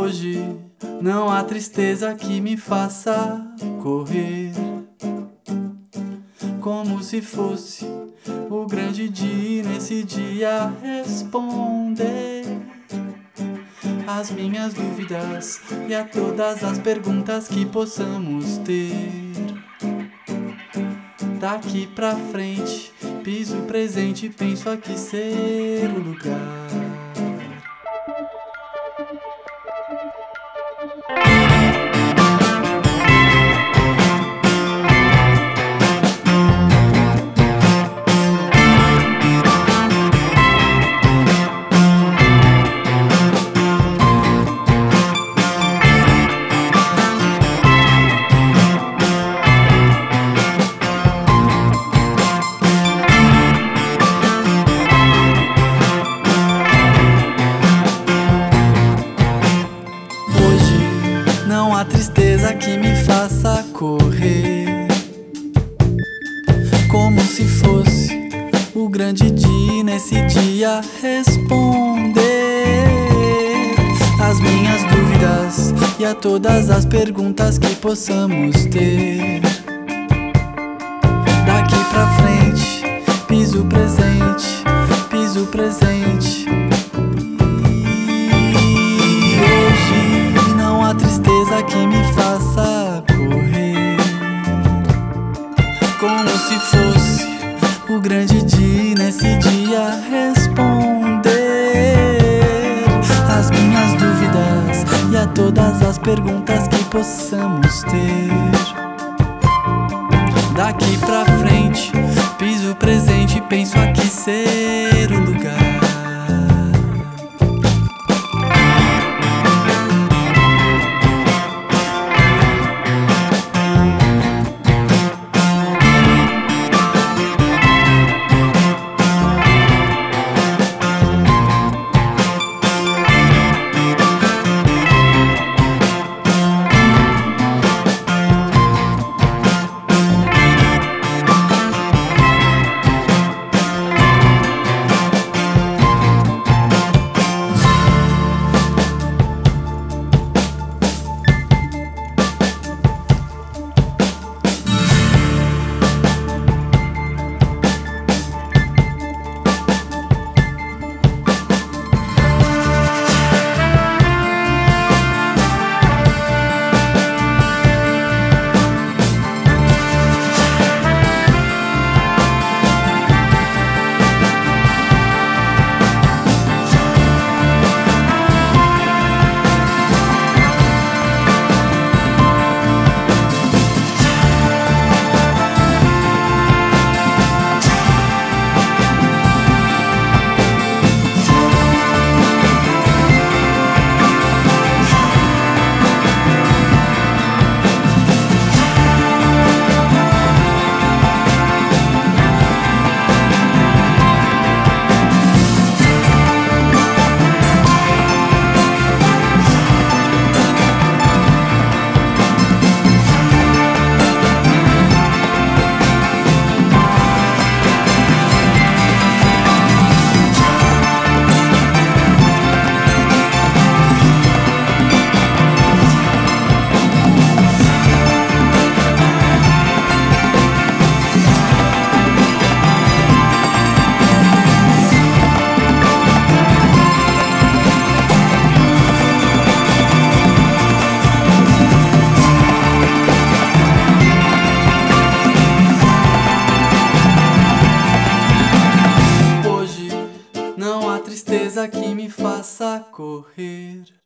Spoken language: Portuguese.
Hoje não há tristeza que me faça correr, como se fosse o grande dia, nesse dia responder as minhas dúvidas e a todas as perguntas que possamos ter. Daqui pra frente, piso presente, penso aqui ser o lugar. Não há tristeza que me faça correr, como se fosse o grande dia, nesse dia responder as minhas dúvidas e a todas as perguntas que possamos ter. Daqui pra frente, piso presente, piso presente. Que me faça correr, como se fosse o grande dia, nesse dia responder as minhas dúvidas e a todas as perguntas que possamos ter. Daqui pra frente, piso presente, penso aqui ser o lugar. Tristeza que me faça correr.